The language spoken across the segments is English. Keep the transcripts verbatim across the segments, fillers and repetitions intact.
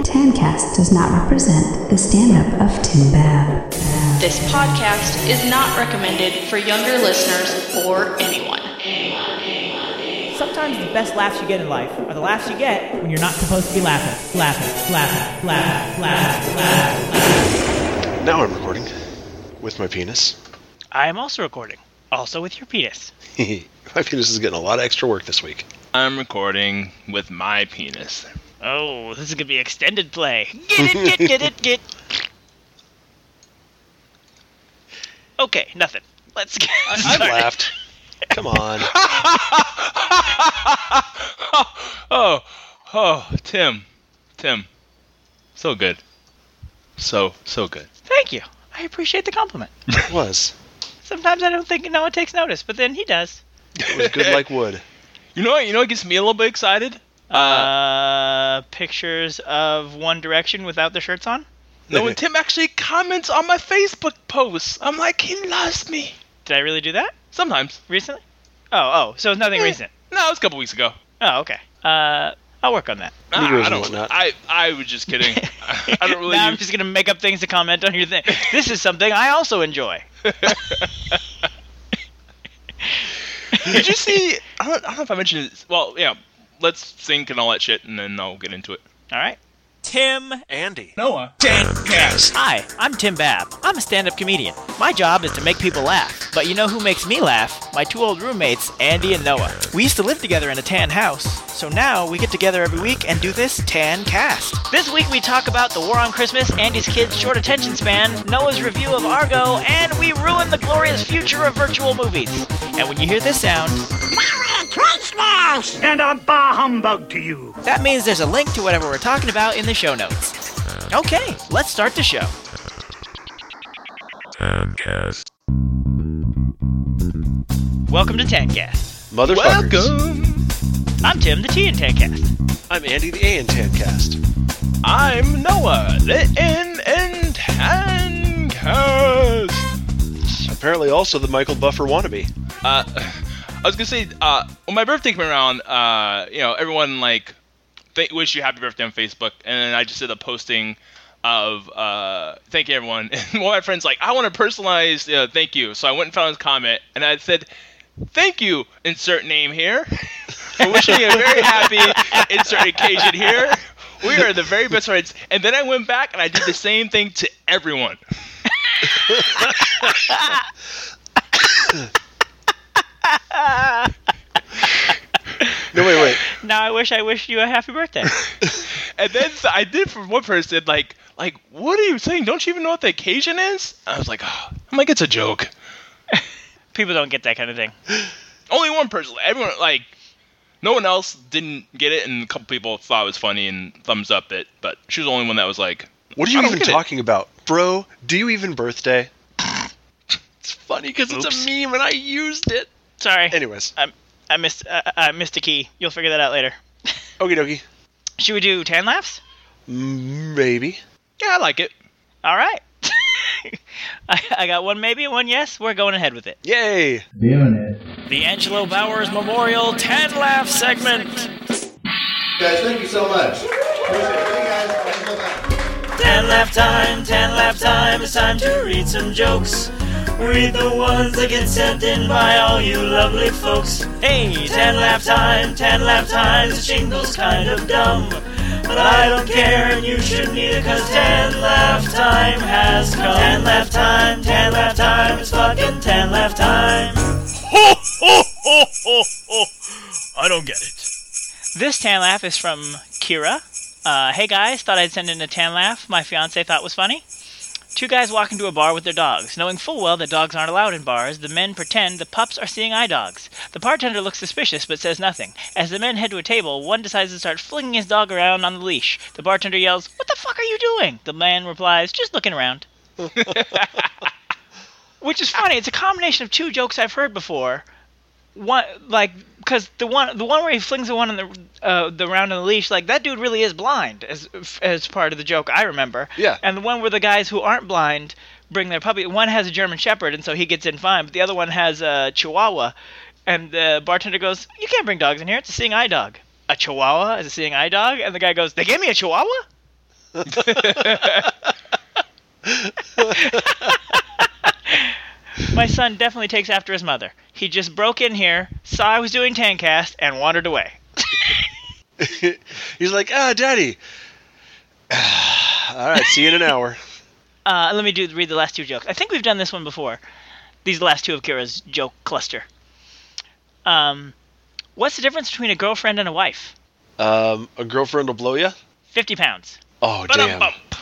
Tancast does not represent the stand-up of Tim Bab. This podcast is not recommended for younger listeners or anyone. Sometimes the best laughs you get in life are the laughs you get when you're not supposed to be laughing. Laughing, laughing, laughing, laughing, laughing. Now I'm recording. With my penis. I am also recording. Also with your penis. My penis is getting a lot of extra work this week. I'm recording with my penis. Oh, this is gonna be extended play. Get it, get, get it, get. Okay, nothing. Let's get I, I laughed. Come on. oh, oh, Tim, Tim, so good, so so good. Thank you. I appreciate the compliment. It was. Sometimes I don't think Noah takes notice, but then he does. It was good like wood. You know what? You know what gets me a little bit excited? Uh, uh pictures of One Direction without their shirts on. No, when Tim actually comments on my Facebook posts, I'm like, he loves me. Did I really do that? Sometimes. Recently? Oh, oh, so it's nothing eh, recent. No, it was a couple weeks ago. Oh, okay. Uh, I'll work on that. Nah, Negroes I and don't. whatnot. I I was just kidding. I, I don't really. Now I'm use- just gonna make up things to comment on your thing. This is something I also enjoy. Did you see? I don't, I don't know if I mentioned it. Well, yeah. Let's sync and all that shit, and then I'll get into it. All right. Tim. Andy. Noah. Hi, I'm Tim Bab. I'm a stand-up comedian. My job is to make people laugh. But you know who makes me laugh? My two old roommates, Andy and Noah. We used to live together in a tan house. So now we get together every week and do this Tan Cast. This week we talk about the war on Christmas, Andy's kids' short attention span, Noah's review of Argo, and we ruin the glorious future of virtual movies. And when you hear this sound... Christmas! And a bah humbug to you. That means there's a link to whatever we're talking about in the show notes. Okay, let's start the show. Tancast. Welcome to Tancast. Motherfuckers. Welcome. I'm Tim, the T in Tancast. I'm Andy, the A in Tancast. I'm Noah, the N in Tancast. Apparently also the Michael Buffer wannabe. Uh, I was gonna say, uh, when my birthday came around, uh, you know, everyone like th- wish you happy birthday on Facebook, and then I just did a posting of uh, thank you everyone, and one of my friends like, I want to personalize uh, thank you, so I went and found his comment, and I said, thank you, insert name here. I'm wishing you a very happy insert occasion here. We are the very best friends. And then I went back and I did the same thing to everyone. No, wait, wait. Now I wish I wished you a happy birthday. And then so I did for one person, like, like, what are you saying? Don't you even know what the occasion is? I was like, oh, I'm like, it's a joke. People don't get that kind of thing. Only one person. Everyone, like, no one else didn't get it, and a couple people thought it was funny and thumbs up it, but she was the only one that was like, What are you I don't even get it. talking about? Bro, do you even birthday? It's funny because it's Oops. a meme and I used it. Sorry. Anyways. I, I missed uh, I missed a key. You'll figure that out later. Okie dokie. Should we do tan laughs? Mm, maybe. Yeah, I like it. All right. I, I got one maybe and one yes. We're going ahead with it. Yay! Doing it. The Angelo Bowers Memorial Tan Laugh segment. Guys, thank you so much. Appreciate it. Thank you guys. Thanks so much. Tan laugh time, tan laugh time. It's time to read some jokes. Read the ones that get sent in by all you lovely folks. Hey, tan laugh time, tan laugh time. The jingle's kind of dumb, but I don't care and you shouldn't either, cause tan laugh time has come. Tan laugh time, tan laugh time. It's fucking tan laugh time. Ho, ho, ho, ho, ho. I don't get it. This tan laugh is from Kira. Uh, hey guys, thought I'd send in a tan laugh my fiance thought was funny. Two guys walk into a bar with their dogs. Knowing full well that dogs aren't allowed in bars, the men pretend the pups are seeing eye dogs. The bartender looks suspicious but says nothing. As the men head to a table, one decides to start flinging his dog around on the leash. The bartender yells, "What the fuck are you doing?" The man replies, "Just looking around." Which is funny. It's a combination of two jokes I've heard before. One, like, because the one, the one where he flings the one on the uh, the round on the leash, like that dude really is blind, as as part of the joke I remember. Yeah. And the one where the guys who aren't blind bring their puppy. One has a German Shepherd, and so he gets in fine. But the other one has a Chihuahua, and the bartender goes, "You can't bring dogs in here. It's a seeing eye dog." A Chihuahua is a seeing eye dog, and the guy goes, "They gave me a Chihuahua?" My son definitely takes after his mother. He just broke in here, saw I was doing Tancast, and wandered away. He's like, ah, Daddy. All right, see you in an hour. Uh, let me do read the last two jokes. I think we've done this one before. These last two of Kira's joke cluster. Um, what's the difference between a girlfriend and a wife? Um, a girlfriend will blow you? Fifty pounds. Oh, damn.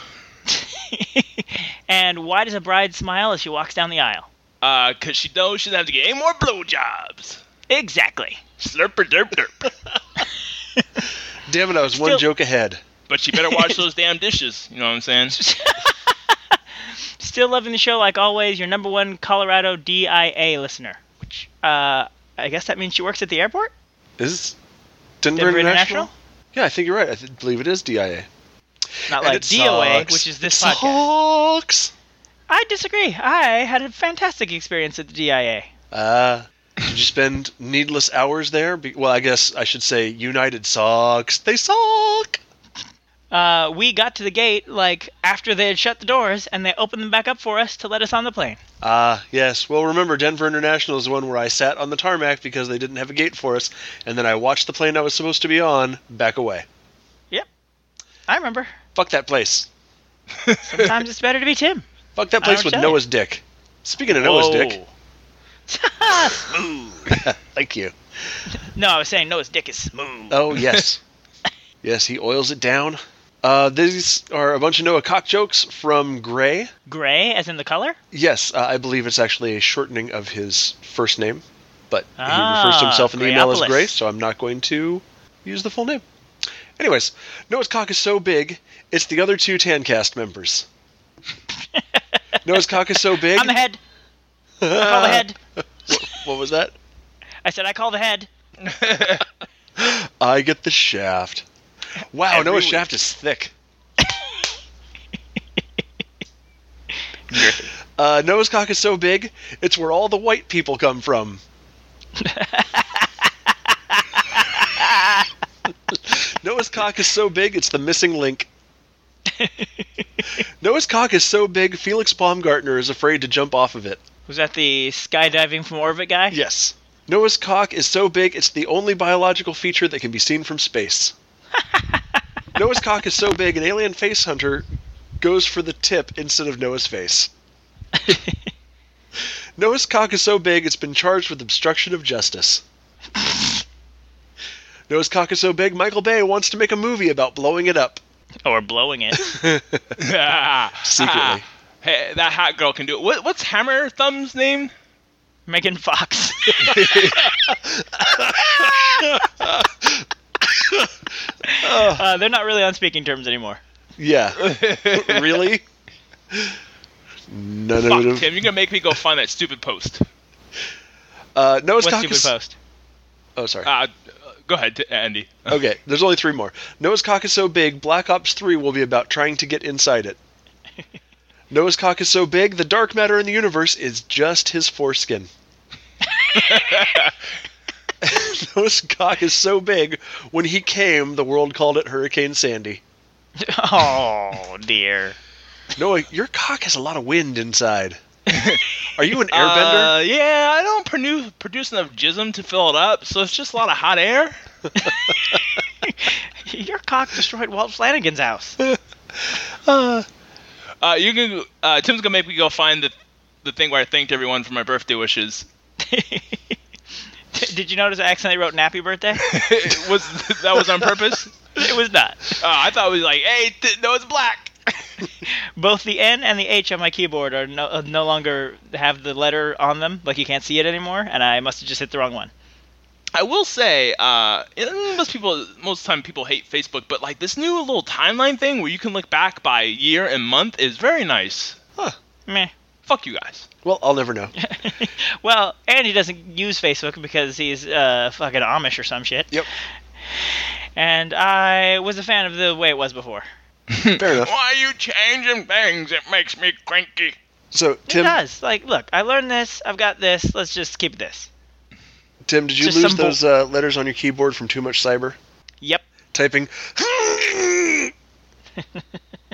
And why does a bride smile as she walks down the aisle? Uh, cause she knows she doesn't have to get any more blowjobs. Exactly. Slurper derp derp. Damn it, I was Still- one joke ahead. But she better wash those damn dishes. You know what I'm saying? Still loving the show like always. Your number one Colorado D I A listener. Which, uh, I guess that means she works at the airport? Is this Denver, Denver International? International? Yeah, I think you're right. I th- believe it is D I A. Not And like it D O A, sucks. which is this it podcast. Sucks. I disagree. I had a fantastic experience at the D I A. Uh, did you spend needless hours there? Be- well, I guess I should say United sucks. They suck. Uh, we got to the gate, like, after they had shut the doors, and they opened them back up for us to let us on the plane. Ah, uh, yes. Well, remember, Denver International is the one where I sat on the tarmac because they didn't have a gate for us, and then I watched the plane I was supposed to be on back away. Yep. I remember. Fuck that place. Sometimes it's better to be Tim. Fuck that I place don't with tell you. Noah's dick. Speaking of Noah's Whoa. dick. Smooth. Thank you. No, I was saying Noah's dick is smooth. Oh, yes. Yes, he oils it down. Uh, these are a bunch of Noah cock jokes from Gray. Gray, as in the color? Yes, uh, I believe it's actually a shortening of his first name, but he Ah, refers to himself in the email as Grayopolis. Gray, so I'm not going to use the full name. Anyways, Noah's cock is so big, it's the other two Tancast members. Noah's cock is so big... I'm the head. I call the head. what, what was that? I said I call the head. I get the shaft. Wow, Every Noah's week. shaft is thick. uh, Noah's cock is so big, it's where all the white people come from. Noah's cock is so big, it's the missing link. Noah's cock is so big, Felix Baumgartner is afraid to jump off of it. Was that the skydiving from orbit guy? Yes. Noah's cock is so big, it's the only biological feature that can be seen from space. Noah's cock is so big, an alien face hunter goes for the tip instead of Noah's face. Noah's cock is so big, it's been charged with obstruction of justice. Noah's cock is so big, Michael Bay wants to make a movie about blowing it up. Or blowing it. Secretly. Hey, that hot girl can do it. What, what's Hammer Thumb's name? Megan Fox. uh, they're not really on speaking terms anymore. Yeah. Really? None Fuck, of it. Tim, you're gonna make me go find that stupid post. Uh, Noah's What cock stupid is... post? Oh, sorry. Uh, go ahead, Andy. Okay, there's only three more. Noah's cock is so big, Black Ops three will be about trying to get inside it. Noah's cock is so big, the dark matter in the universe is just his foreskin. Noah's cock is so big, when he came, the world called it Hurricane Sandy. Oh, dear. Noah, your cock has a lot of wind inside. Are you an airbender? Uh, yeah, I don't produce produce enough jism to fill it up, so it's just a lot of hot air. Your cock destroyed Walt Flanagan's house. Uh, uh, you can. Uh, Tim's gonna make me go find the the thing where I thanked everyone for my birthday wishes. Did you notice I accidentally wrote Nappy Birthday? It was that was on purpose? It was not. Uh, I thought it was like, hey, th- no, it's black. Both the N and the H on my keyboard are no, uh, no longer have the letter on them, like you can't see it anymore, and I must have just hit the wrong one. I will say, uh, most people, most of the time people hate Facebook, but like this new little timeline thing where you can look back by year and month is very nice. Huh. Meh. Fuck you guys. Well, I'll never know. Well, Andy doesn't use Facebook because he's uh, fucking Amish or some shit. Yep. And I was a fan of the way it was before. Fair enough. Why are you changing things? It makes me cranky. So, Tim, It does. Like, look, I learned this. I've got this. Let's just keep this. Tim, did you Just lose some bull- those uh, letters on your keyboard from too much cyber? Yep. Typing.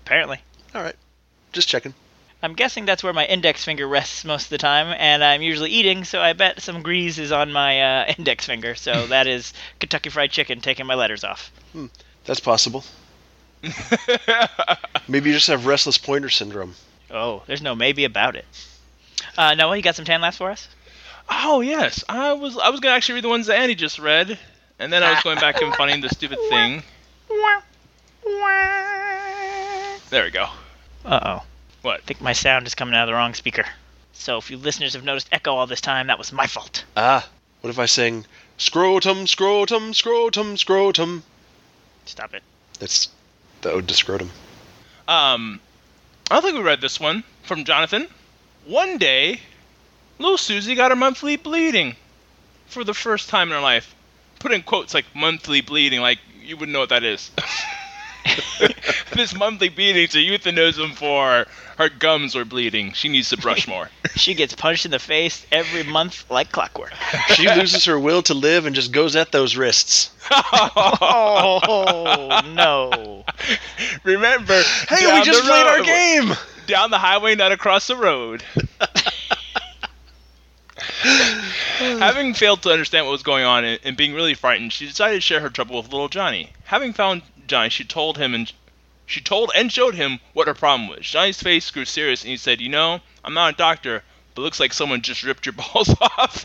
Apparently. All right. Just checking. I'm guessing that's where my index finger rests most of the time, and I'm usually eating, so I bet some grease is on my uh, index finger. So that is Kentucky Fried Chicken taking my letters off. Hmm. That's possible. Maybe you just have restless pointer syndrome. Oh, there's no maybe about it. Uh, Noah, you got some tan laughs for us? Oh yes, I was I was gonna actually read the ones that Andy just read, and then I was going back and finding the stupid thing. There we go. Uh-oh. What? I think my sound is coming out of the wrong speaker. So if you listeners have noticed echo all this time, that was my fault. Ah, what if I sang scrotum, scrotum, scrotum, scrotum? Stop it. That's the ode to scrotum. Um, I don't think we read this one from Jonathan. One day, little Susie got her monthly bleeding for the first time in her life. Put in quotes like monthly bleeding, like you wouldn't know what that is. This monthly bleeding is a euphemism for her gums are bleeding. She needs to brush more. She gets punched in the face every month like clockwork. She loses her will to live and just goes at those wrists. Oh, no. Remember, hey, down we just the played road, our game! Down the highway, not across the road. Having failed to understand what was going on and, and being really frightened, she decided to share her trouble with little Johnny. Having found Johnny, she told him and she told and showed him what her problem was. Johnny's face grew serious and he said, "You know, I'm not a doctor, but it looks like someone just ripped your balls off."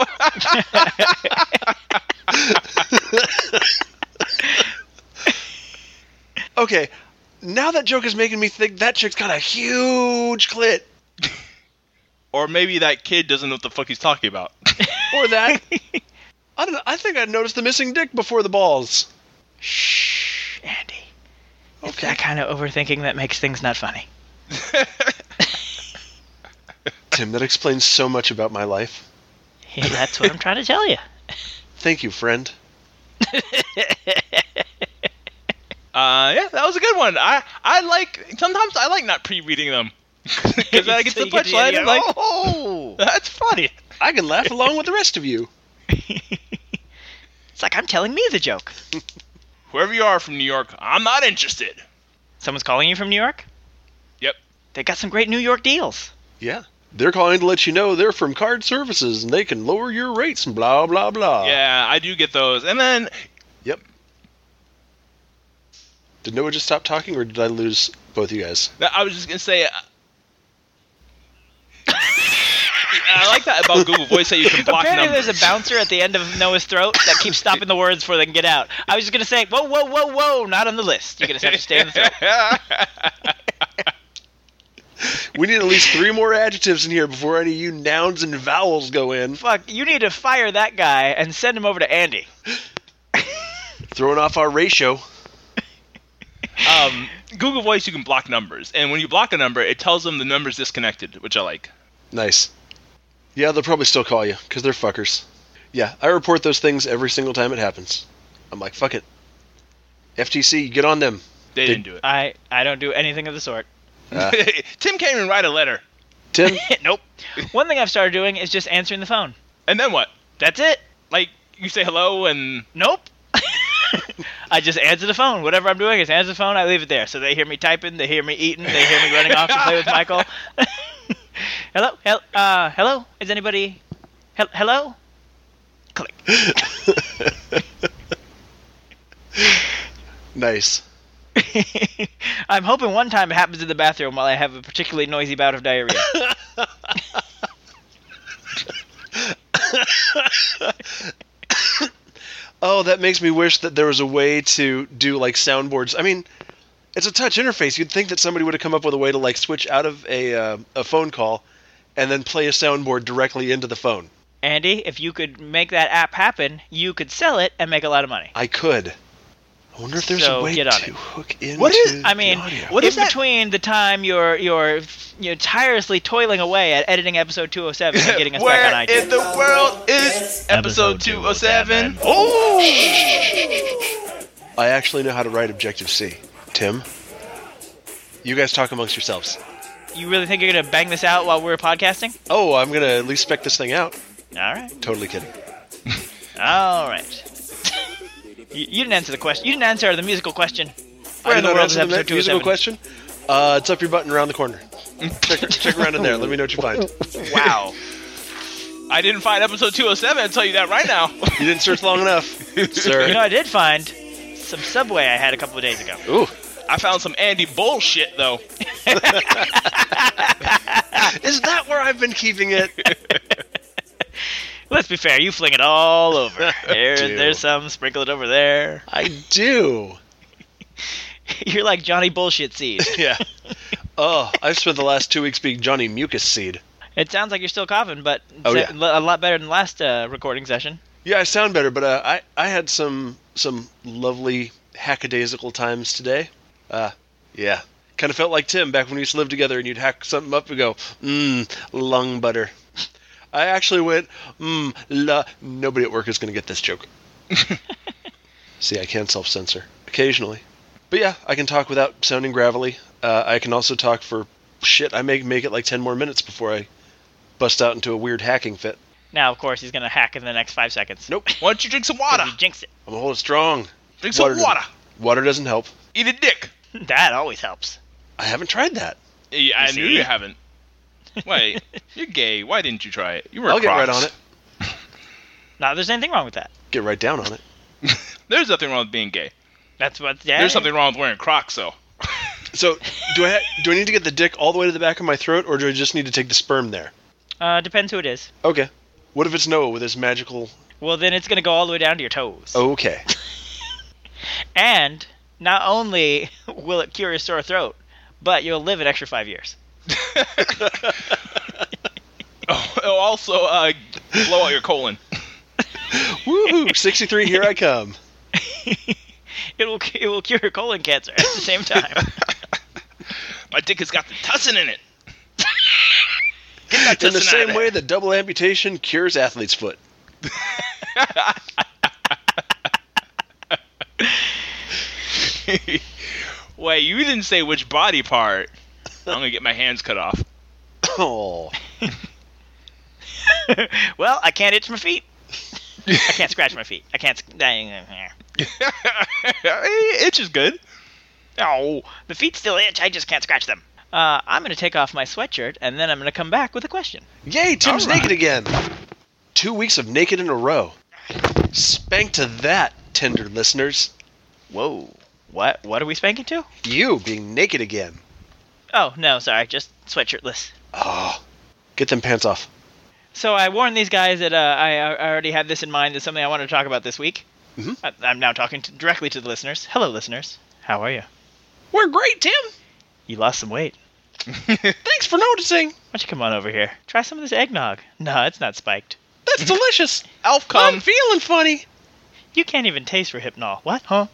Okay, now that joke is making me think that chick's got a huge clit. Or maybe that kid doesn't know what the fuck he's talking about. Or that. I don't know. I think I noticed the missing dick before the balls. Shh, Andy. Okay. It's that kind of overthinking that makes things not funny. Tim, that explains so much about my life. Yeah, that's what I'm trying to tell you. Thank you, friend. Uh, yeah, that was a good one. I, I like, sometimes I like not pre-reading them. Because I get So the you get the punchline idea, and like, oh! that's funny. I can laugh along with the rest of you. It's like I'm telling me the joke. Whoever you are from New York, I'm not interested. Someone's calling you from New York? Yep. They got some great New York deals. Yeah. They're calling to let you know they're from Card Services and they can lower your rates and blah, blah, blah. Yeah, I do get those. And then... Yep. Did Noah just stop talking, or did I lose both you guys? I was just going to say... Uh, I like that about Google Voice that you can block Apparently numbers. there's a bouncer at the end of Noah's throat that keeps stopping the words before they can get out. I was just going to say, whoa, whoa, whoa, whoa, not on the list. You're going to have to stay in the throat. We need at least three more adjectives in here before any of you nouns and vowels go in. Fuck, you need to fire that guy and send him over to Andy. Throwing off our ratio. Um, Google Voice, you can block numbers. And when you block a number, it tells them the number's disconnected, which I like. Nice. Yeah, they'll probably still call you, because they're fuckers. Yeah, I report those things every single time it happens. I'm like, fuck it. F T C, get on them. They, They- didn't do it. I, I don't do anything of the sort. Uh, Tim can't even write a letter. Tim? Nope. One thing I've started doing is just answering the phone. And then what? That's it. Like, you say hello and... Nope. I just answer the phone. Whatever I'm doing is answer the phone. I leave it there. So they hear me typing. They hear me eating. They hear me running off to play with Michael. Hello? Hel- uh, hello? Is anybody... Hel- hello? Click. Nice. I'm hoping one time it happens in the bathroom while I have a particularly noisy bout of diarrhea. Oh, that makes me wish that there was a way to do, like, soundboards. I mean, it's a touch interface. You'd think that somebody would have come up with a way to, like, switch out of a uh, a phone call and then play a soundboard directly into the phone. Andy, if you could make that app happen, you could sell it and make a lot of money. I could. I wonder if there's So, a way get on to it. hook into What is- I mean, the audio. What in is that? between the time you're you're you're tirelessly toiling away at editing episode two oh seven and getting us back on Where iTunes. in the world is episode two oh seven? Oh! I actually know how to write Objective-C. Tim? You guys talk amongst yourselves. You really think you're gonna bang this out while we're podcasting? Oh, I'm going to at least spec this thing out. All right, Totally kidding. all right. you, you didn't answer the question. You didn't answer the musical question. Where I in did the not world is answer the episode two oh musical seven? question. Uh, it's up your button around the corner. check, check around in there. Let me know what you find. Wow. I didn't find episode two oh seven, I'll tell you that right now. You didn't search long enough, sir. You know, I did find some Subway I had a couple of days ago. Ooh. I found some Andy bullshit, though. Is that where I've been keeping it? Let's be fair, you fling it all over. There, do. there's some, sprinkle it over there. I do. You're like Johnny Bullshit Seed. Yeah. Oh, I've spent the last two weeks being Johnny Mucus Seed. It sounds like you're still coughing, but Oh, it's yeah. a lot better than the last uh, recording session. Yeah, I sound better, but uh, I I had some some lovely hackadaisical times today. Uh, yeah. Kind of felt like Tim back when we used to live together and you'd hack something up and go, mmm, lung butter. I actually went, mmm, la. Nobody at work is going to get this joke. See, I can self-censor occasionally. But yeah, I can talk without sounding gravelly. Uh, I can also talk for shit. I may make it like ten more minutes before I bust out into a weird hacking fit. Now, of course, he's going to hack in the next five seconds. Nope. Why don't you drink some water? You jinx it. I'm going to hold it strong. Drink some water. doesn't- Water doesn't help. Eat a dick. That always helps. I haven't tried that. Yeah, I You knew see? you haven't. Wait, you're gay. Why didn't you try it? You were I'll get right cross. on it. Not there's anything wrong with that. Get right down on it. There's nothing wrong with being gay. That's what. Yeah. There's something wrong with wearing Crocs, though. So, do I ha- do I need to get the dick all the way to the back of my throat, or do I just need to take the sperm there? Uh, depends who it is. Okay. What if it's Noah with his magical... Well, then it's going to go all the way down to your toes. Okay. And not only will it cure your sore throat, but you'll live an extra five years. Oh, it'll also uh, blow out your colon. Woohoo! sixty-three, here I come. It will it will cure your colon cancer at the same time. My dick has got the tussin in it. Get that In the tussin out same of way there. that double amputation cures athlete's foot. Wait, you didn't say which body part. I'm gonna get my hands cut off. Oh. Well, I can't itch my feet. I can't scratch my feet. I can't. Itch is good. Oh, the feet still itch. I just can't scratch them. Uh, I'm going to take off my sweatshirt, and then I'm going to come back with a question. Yay, Tim's All right. naked again. Two weeks of naked in a row. Spank to that, tender listeners. Whoa. What? What are we spanking to? You being naked again. Oh, no, sorry. Just sweatshirtless. Oh. Get them pants off. So I warned these guys that uh, I, I already had this in mind as something I wanted to talk about this week. Mhm. I, I'm now talking to, directly to the listeners. Hello, listeners. How are you? We're great, Tim. You lost some weight. Thanks for noticing. Why don't you come on over here? Try some of this eggnog. No, it's not spiked. That's delicious. Elf I'm cum. feeling funny. You can't even taste Rohypnol. What? Huh?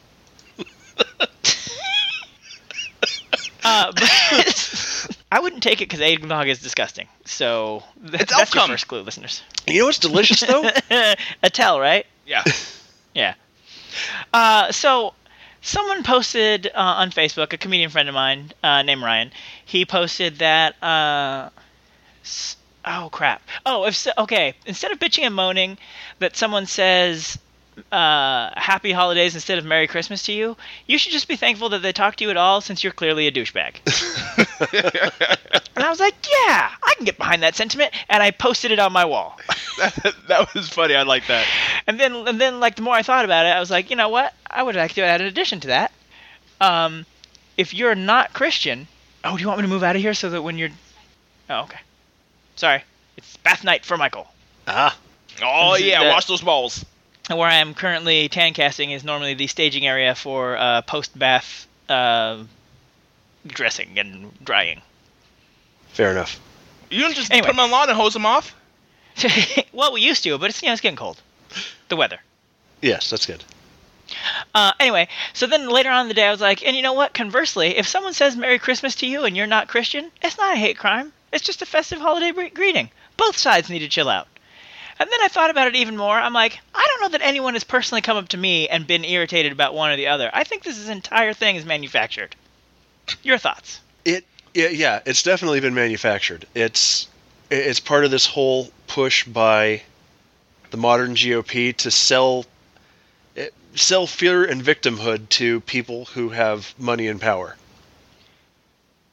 uh, but I wouldn't take it because eggnog is disgusting. So th- It's that's elf your cum. first clue, listeners. You know what's delicious, though? A tell, right? Yeah. Yeah. Uh, so someone posted uh, on Facebook, a comedian friend of mine uh, named Ryan. He posted that. Uh, s- oh crap! Oh, if so, okay. Instead of bitching and moaning that someone says uh, "Happy Holidays" instead of "Merry Christmas" to you, you should just be thankful that they talk to you at all, since you're clearly a douchebag. And I was like, yeah, I can get behind that sentiment, and I posted it on my wall. that, that was funny. I like that. And then, and then, like the more I thought about it, I was like, you know what? I would like to add an addition to that. Um, if you're not Christian, oh, do you want me to move out of here so that when you're? Oh, okay. Sorry, it's bath night for Michael. Ah. Oh This is yeah, the- wash those balls. Where I am currently tan casting is normally the staging area for uh, post-bath uh, dressing and drying. Fair enough. You don't just Anyway. put them on lawn and hose them off. Well, we used to, but it's you know it's getting cold. The weather. Yes, that's good. Uh, anyway, so then later on in the day, I was like, and you know what? Conversely, if someone says Merry Christmas to you and you're not Christian, it's not a hate crime. It's just a festive holiday bre- greeting. Both sides need to chill out. And then I thought about it even more. I'm like, I don't know that anyone has personally come up to me and been irritated about one or the other. I think this entire thing is manufactured. Your thoughts? It, yeah, yeah, it's definitely been manufactured. It's, it's part of this whole push by the modern G O P to sell, it, sell fear and victimhood to people who have money and power.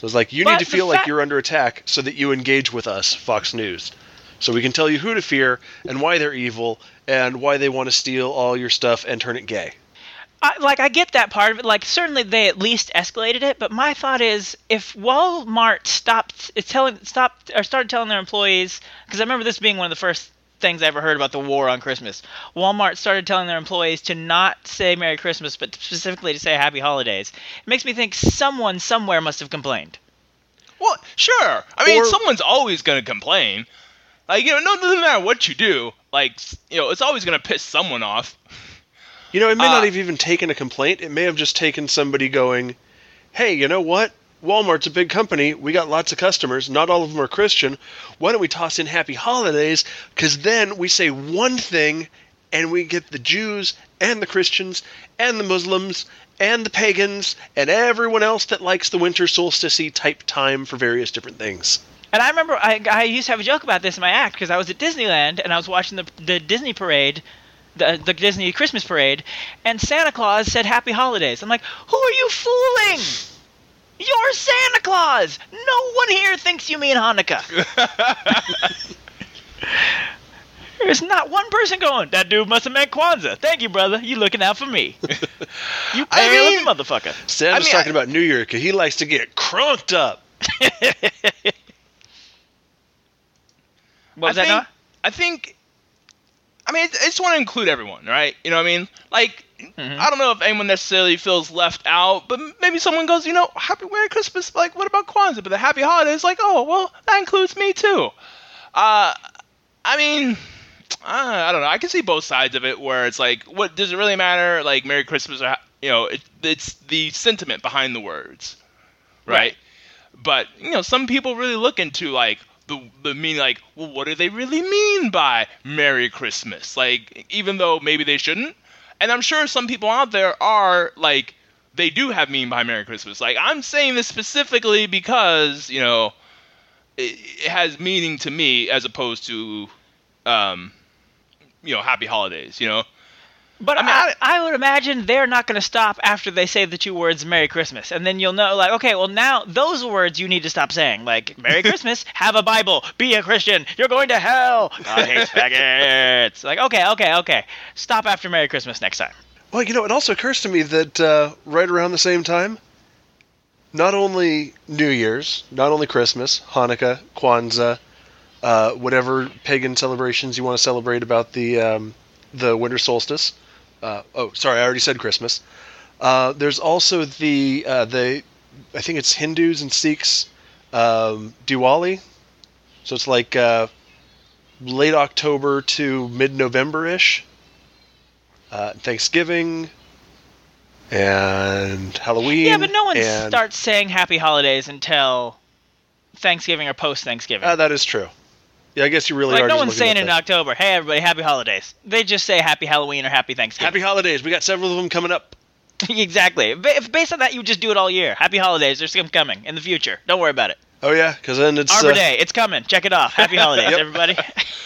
So it's like, you But need to the feel like fact- you're under attack so that you engage with us, Fox News. So we can tell you who to fear and why they're evil and why they want to steal all your stuff and turn it gay. I, like, I get that part of it. Like, certainly they at least escalated it. But my thought is, if Walmart stopped it's telling, stopped or started telling their employees, because I remember this being one of the first things I ever heard about the war on Christmas. Walmart started telling their employees to not say Merry Christmas, but specifically to say Happy Holidays. It makes me think someone somewhere must have complained. Well, sure. I mean, Or- someone's always going to complain. Like, you know, no, it doesn't matter what you do. Like, you know, it's always going to piss someone off. You know, it may Uh, not have even taken a complaint. It may have just taken somebody going, hey, you know what? Walmart's a big company. We got lots of customers. Not all of them are Christian. Why don't we toss in Happy Holidays? Because then we say one thing and we get the Jews and the Christians and the Muslims and the pagans and everyone else that likes the winter solstice type time for various different things. And I remember I, I used to have a joke about this in my act because I was at Disneyland and I was watching the the Disney parade, the the Disney Christmas parade, and Santa Claus said Happy Holidays. I'm like, who are you fooling? You're Santa Claus. No one here thinks you mean Hanukkah. There's not one person going, that dude must have meant Kwanzaa. Thank you, brother. You looking out for me. You I pale mean- motherfucker. Sam's I mean, talking I- about New Year because he likes to get crunked up. What was I that, think, Noah? I think, I mean, I just want to include everyone, right? You know what I mean? Like, Mm-hmm. I don't know if anyone necessarily feels left out, but maybe someone goes, you know, Happy Merry Christmas, like, what about Kwanzaa? But the Happy Holidays, like, oh, well, that includes me too. Uh, I mean, I don't know. I can see both sides of it where it's like, what, does it really matter? Like, Merry Christmas, or, you know, it, it's the sentiment behind the words, right? Right. But, you know, some people really look into, like, the the meaning, like, well, what do they really mean by Merry Christmas? Like, even though maybe they shouldn't. And I'm sure some people out there are, like, they do have meaning behind Merry Christmas. Like, I'm saying this specifically because, you know, it, it has meaning to me as opposed to, um, you know, Happy Holidays, you know? But I I, mean, I- I, would imagine they're not going to stop after they say the two words Merry Christmas. And then you'll know, like, okay, well, now those words you need to stop saying. Like, Merry Christmas, have a Bible, be a Christian, you're going to hell, God hates faggots. Like, okay, okay, okay. Stop after Merry Christmas next time. Well, you know, it also occurs to me that uh, right around the same time, not only New Year's, not only Christmas, Hanukkah, Kwanzaa, uh, whatever pagan celebrations you want to celebrate about the um, the winter solstice. Uh, oh, sorry, I already said Christmas. Uh, there's also the uh, the I think it's Hindus and Sikhs um, Diwali. So it's like uh, late October to mid-November ish. Uh, Thanksgiving and Halloween. Yeah, but no one and, starts saying Happy Holidays until Thanksgiving or post-Thanksgiving. Uh, that is true. Yeah, I guess you really like, are. no just one's looking saying at in that. October, hey, everybody, Happy Holidays. They just say Happy Halloween or Happy Thanksgiving. Happy holidays. We got several of them coming up. Exactly. Ba- If based on that, you just do it all year. Happy Holidays. There's some coming in the future. Don't worry about it. Oh yeah, because then it's Arbor uh, Day. It's coming. Check it off. Happy Holidays, Yep. everybody.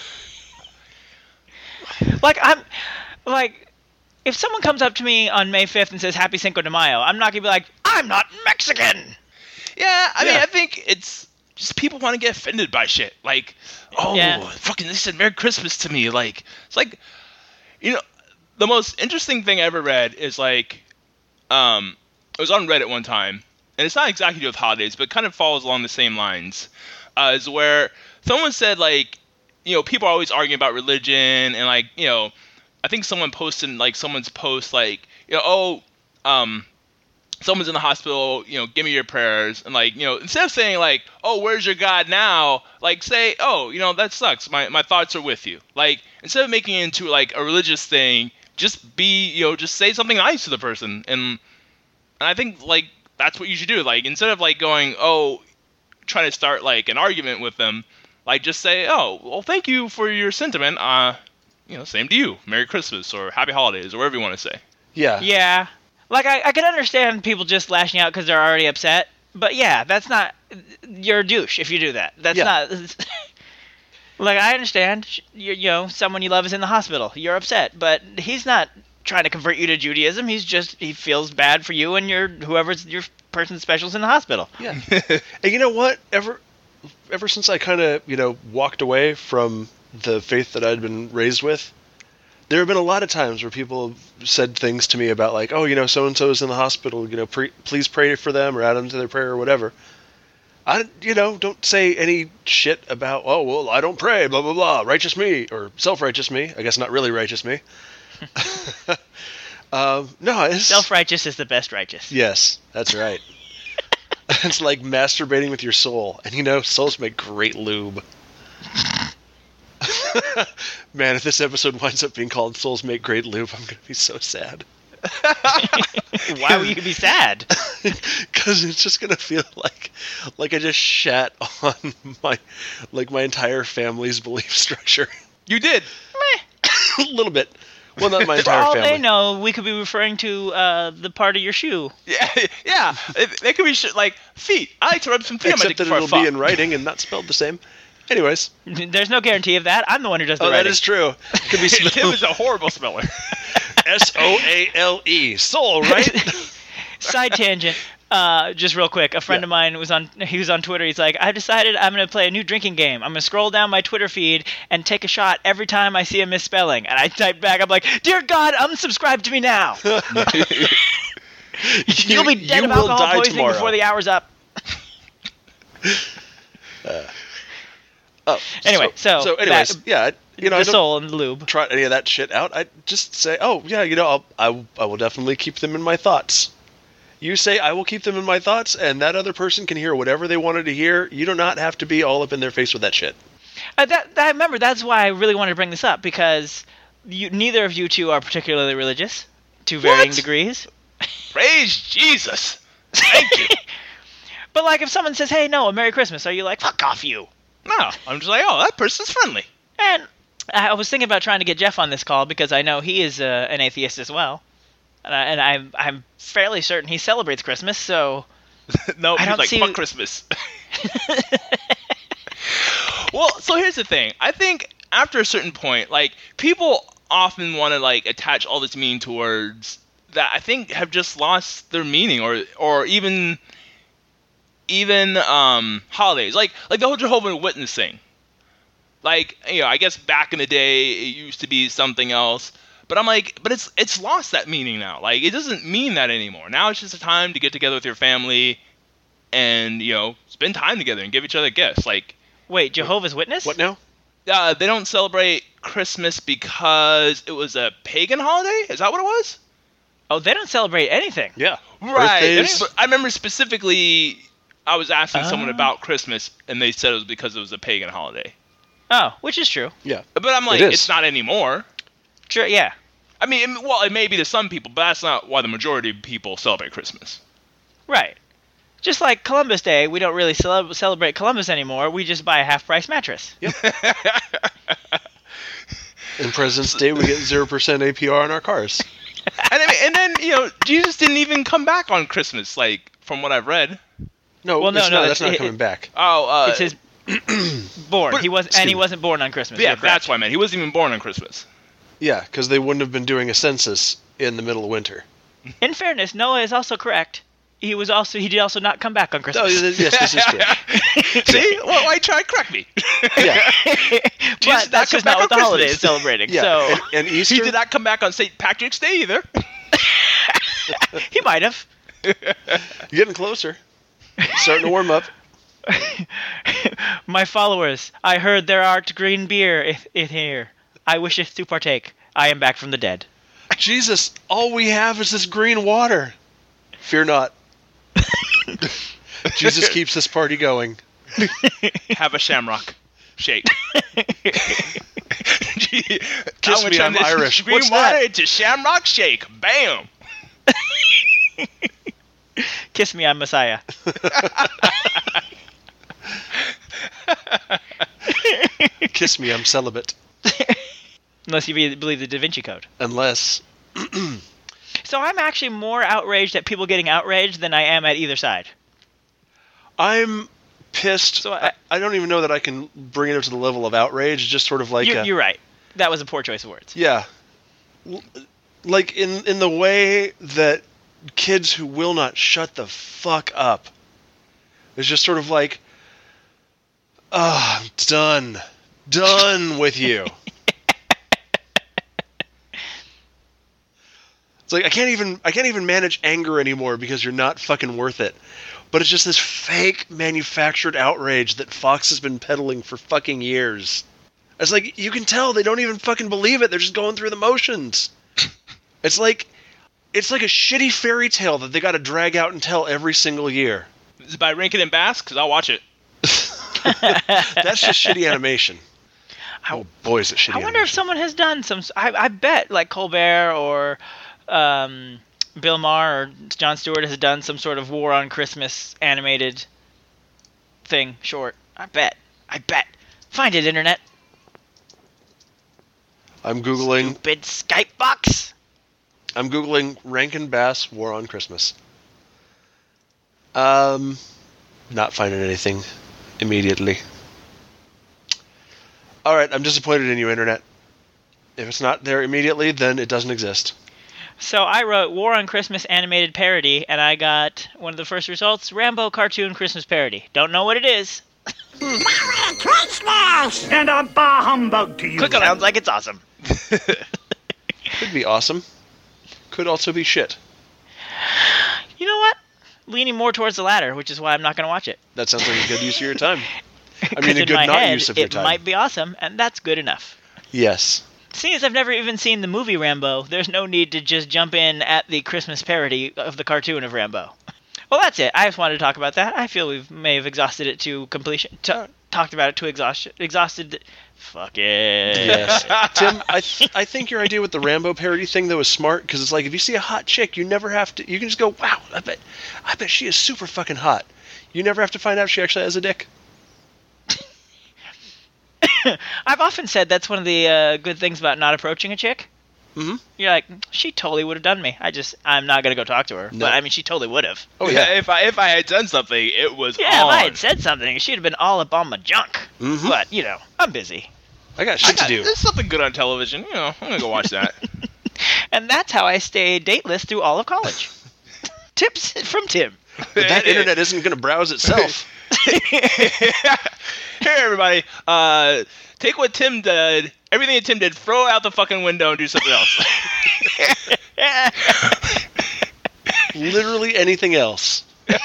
like, I'm... Like, if someone comes up to me on May fifth and says Happy Cinco de Mayo, I'm not going to be like, I'm not Mexican! Yeah, I mean, Yeah. I think it's just people want to get offended by shit. Like, oh, Yeah. fucking, they said Merry Christmas to me. Like, it's like, you know, the most interesting thing I ever read is like, um, it was on Reddit one time, and it's not exactly to do with holidays, but it kind of follows along the same lines. Uh, is where someone said, like, you know, people are always arguing about religion, and like, you know, I think someone posted like someone's post like, you know, oh, um, someone's in the hospital, you know, give me your prayers, and like, you know, instead of saying like, oh, where's your God now? Like, say, oh, you know, that sucks. My my thoughts are with you. Like, instead of making it into like a religious thing, just be, you know, just say something nice to the person, and and I think like that's what you should do. Like, instead of like going, oh, trying to start like an argument with them, like just say, oh, well, thank you for your sentiment. Uh, you know, same to you. Merry Christmas or Happy Holidays or whatever you want to say. yeah. Yeah. Like, I, I can understand people just lashing out because they're already upset. But yeah, that's not... You're a douche if you do that. That's Yeah. not... Like, I understand. You, you know, someone you love is in the hospital. You're upset. But he's not trying to convert you to Judaism. He's just he feels bad for you and your whoever's your person special's in the hospital. Yeah. And you know what? Ever ever since I kind of, you know, walked away from the faith that I'd been raised with, there have been a lot of times where people have said things to me about like, oh, you know, so-and-so is in the hospital, you know, pre- please pray for them or add them to their prayer or whatever. I, you know, don't say any shit about, oh, well, I don't pray, blah, blah, blah, righteous me, or self-righteous me. I guess not really righteous me. um, no, it's... Self-righteous is the best righteous. Yes, that's right. It's like masturbating with your soul. And, you know, souls make great lube. Man, if this episode winds up being called Souls Make Great Lube, I'm going to be so sad. Why would you be sad? Because it's just going to feel like like I just shat on my like my entire family's belief structure. You did. Meh. A little bit. Well, not my For entire all family. they know, we could be referring to uh, the part of your shoe. Yeah, yeah. It, it could be sh- like feet. I like to rub some feet on my Except dick that before I it'll fuck. be in writing and not spelled the same. Anyways. There's no guarantee of that. I'm the one who does the Oh, writing. that is true. It could be Tim spelled is a horrible speller. S O A L E. Soul, right? Side tangent. Uh, just real quick, a friend Yeah. of mine was on. He was on Twitter. He's like, "I've decided I'm going to play a new drinking game. I'm going to scroll down my Twitter feed and take a shot every time I see a misspelling." And I typed back, "I'm like, dear God, unsubscribe to me now. You'll be dead you of will alcohol die poisoning tomorrow. before the hour's up." Uh, oh, Anyway, so, so anyways, back- yeah, I- you know, the I don't soul and the lube. try any of that shit out. I just say, oh yeah, you know, I'll, I I will definitely keep them in my thoughts. You say I will keep them in my thoughts, and that other person can hear whatever they wanted to hear. You do not have to be all up in their face with that shit. Uh, that, that, I remember that's why I really wanted to bring this up, because you, neither of you two are particularly religious, to varying What? degrees. Praise Jesus. Thank you. But like, if someone says, "Hey, no, Merry Christmas," are you like, "Fuck off, you"? No, I'm just like, oh, that person's friendly. And I was thinking about trying to get Jeff on this call because I know he is uh, an atheist as well, and, I, and I'm I'm fairly certain he celebrates Christmas. So No, I he's don't like, see- fuck Christmas. Well, so here's the thing. I think after a certain point, like, people often want to, like, attach all this meaning towards that I think have just lost their meaning, or or even even um holidays. Like like the whole Jehovah's Witness thing. Like, you know, I guess back in the day it used to be something else. But I'm like, but it's it's lost that meaning now. Like, it doesn't mean that anymore. Now it's just a time to get together with your family and, you know, spend time together and give each other gifts. Like, wait, Jehovah's Witness? What now? uh, they don't celebrate Christmas because it was a pagan holiday? Is that what it was? Oh, they don't celebrate anything. Yeah. Right. Birthdays. But I remember specifically I was asking someone Oh. about Christmas, and they said it was because it was a pagan holiday. Oh, which is true. Yeah. But I'm like, It is. it's not anymore. True, yeah. I mean, it, well, it may be to some people, but that's not why the majority of people celebrate Christmas. Right. Just like Columbus Day, we don't really cele- celebrate Columbus anymore. We just buy a half-price mattress. And President's Day, we get zero percent A P R on our cars. and, I mean, and then, you know, Jesus didn't even come back on Christmas, like, from what I've read. No, Well, no, it's no, not, it's- that's not it- coming back. Oh, uh, It's his born. but- He was, excuse and he me. wasn't born on Christmas. yeah, You're correct. that's what I meant. He wasn't even born on Christmas. Yeah, because they wouldn't have been doing a census in the middle of winter. In fairness, Noah is also correct. He was also he did also not come back on Oh, Christmas. yes, this is true. See? Well, why try to correct me? Yeah, but Jesus that's not just come not what back the on holiday Christmas. is celebrating. yeah. So and, and Easter. He did not come back on Saint Patrick's Day either. he might have. You're getting closer. Starting to warm up. My followers, I heard there art green beer if it here. I wisheth to partake. I am back from the dead. Jesus, all we have is this green water. Fear not. Jesus keeps this party going. Have a shamrock shake. Kiss me, I'm Irish. Green What's water that? into shamrock shake. Bam. Kiss me, I'm Messiah. Kiss me, I'm celibate. Unless you be- believe the Da Vinci Code. Unless. So I'm actually more outraged at people getting outraged than I am at either side. I'm pissed. So I, I- I don't even know that I can bring it up to the level of outrage. Just sort of like You, a, you're right. That was a poor choice of words. yeah. L- Like, in, in the way that kids who will not shut the fuck up. It's just sort of like, ah, oh, done. Done with you. It's like I can't even I can't even manage anger anymore because you're not fucking worth it. But it's just this fake manufactured outrage that Fox has been peddling for fucking years. It's like you can tell they don't even fucking believe it. They're just going through the motions. It's like it's like a shitty fairy tale that they got to drag out and tell every single year. Is it by Rankin and Bass? Because I'll watch it. That's just shitty animation. Oh boy, is it shitty I wonder animation. if someone has done some. I, I bet like Colbert or um, Bill Maher or Jon Stewart has done some sort of War on Christmas animated thing short. I bet. I bet. Find it, internet. I'm googling. Stupid Skype box. I'm googling Rankin Bass War on Christmas. Um, not finding anything immediately. All right, I'm disappointed in you, internet. If it's not there immediately, then it doesn't exist. So I wrote War on Christmas animated parody, and I got one of the first results, Rambo cartoon Christmas parody. Don't know what it is. Merry Christmas! And a bah humbug to you. Click sounds like it's awesome. Could be awesome. Could also be shit. You know what? Leaning more towards the latter, which is why I'm not going to watch it. That sounds like a good use of your time. I in mean, a good my not head, use of your it time. might be awesome, and that's good enough. Yes. Seeing as I've never even seen the movie Rambo, there's no need to just jump in at the Christmas parody of the cartoon of Rambo. Well, that's it. I just wanted to talk about that. I feel we may have exhausted it to completion. T- talked about it to exhaustion. Exhausted. Fuck it. Yes. Tim, I th- I think your idea with the Rambo parody thing though is smart because it's like if you see a hot chick, you never have to. You can just go, wow, I bet, I bet she is super fucking hot. You never have to find out if she actually has a dick. I've often said that's one of the uh, good things about not approaching a chick. Mm-hmm. You're like, she totally would have done me. I just, I'm not gonna go talk to her. No. But I mean, she totally would have. Oh yeah. If I if I had done something, it was Yeah, on. if I had said something, she'd have been all up on my junk. Mm-hmm. But you know, I'm busy, I got I shit got, to do. There's something good on television. You know, I'm gonna go watch that. and that's how I stay dateless through all of college. Tips from Tim. But that internet isn't going to browse itself. Here, everybody. Uh, take what Tim did, everything that Tim did, throw it out the fucking window and do something else. Literally anything else.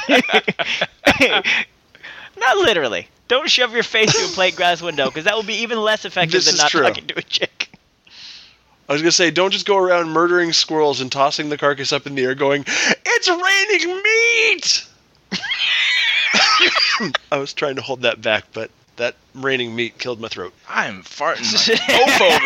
Not literally. Don't shove your face through a plate glass window, because that will be even less effective This than is not true. talking to a chick. I was going to say, don't just go around murdering squirrels and tossing the carcass up in the air going, it's raining meat! I was trying to hold that back, but that raining meat killed my throat. I'm farting my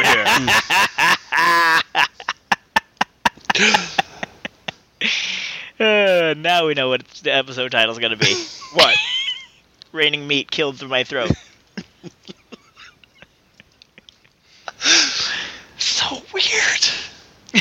oaf over here. Uh, now we know what the episode title's going to be. What? Raining meat killed through my throat. So weird.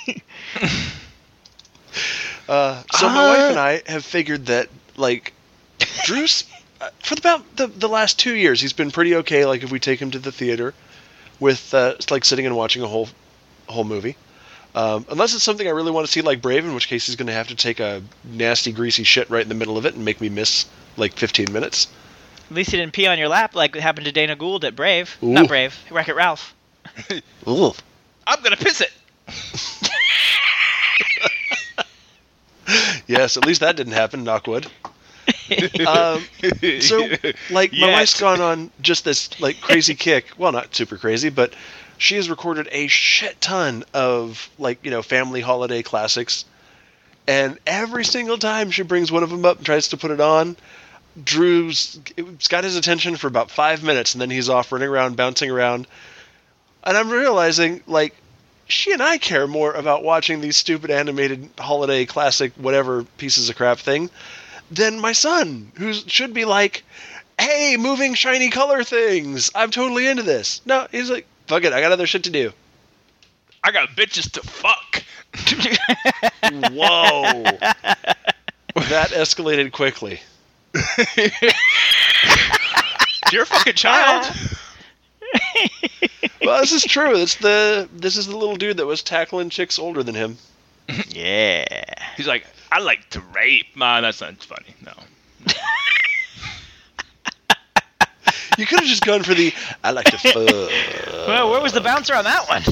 uh, so Uh, my wife and I have figured that, like, Drew's, uh, for about the, the last two years, he's been pretty okay, like, if we take him to the theater with, uh, like, sitting and watching a whole whole movie. Um, unless it's something I really want to see, like Brave, in which case he's going to have to take a nasty, greasy shit right in the middle of it and make me miss, like, fifteen minutes. At least you didn't pee on your lap like it happened to Dana Gould at Brave. Ooh. Not Brave. Wreck-It Ralph. Ooh. I'm gonna piss it. Yes, at least that didn't happen, knock wood. um, so, like, my Yes. wife's gone on just this, like, crazy kick. Well, not super crazy, but she has recorded a shit ton of, like, you know, family holiday classics. And every single time she brings one of them up and tries to put it on, Drew's it's got his attention for about five minutes, and then he's off running around, bouncing around. And I'm realizing, like, she and I care more about watching these stupid animated holiday classic whatever pieces of crap thing than my son, who should be like, hey, moving shiny color things. I'm totally into this. No, he's like, fuck it, I got other shit to do. I got bitches to fuck. Whoa. That escalated quickly. You're a fucking child. Well, this is true. It's the this is the little dude that was tackling chicks older than him. Yeah. He's like, I like to rape. Man, that's not funny. No. You could have just gone for the I like to fuck. Well, where was the bouncer on that one?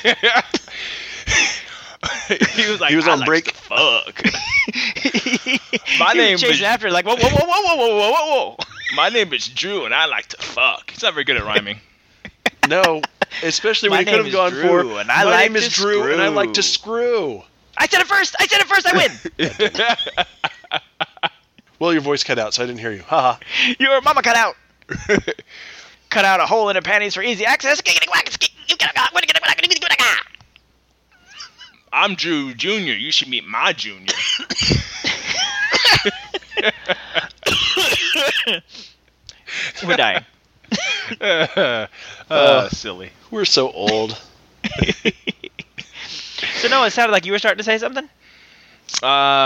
He was like, he was I on like break. to fuck. My He name was chasing is after, like, whoa, whoa, whoa, whoa, whoa, whoa, whoa, whoa. My name is Drew, and I like to fuck. He's not very good at rhyming. No, especially when My he could name have is gone Drew, for and I my like name is to Drew, and I screw." like to screw. I said it first! I said it first! I win! Well, your voice cut out, so I didn't hear you. Haha. Your mama cut out! Cut out a hole in her panties for easy access. I'm Drew Junior You should meet my junior. We're dying. uh, uh, silly. We're so old. So, no, it sounded like you were starting to say something? Uh,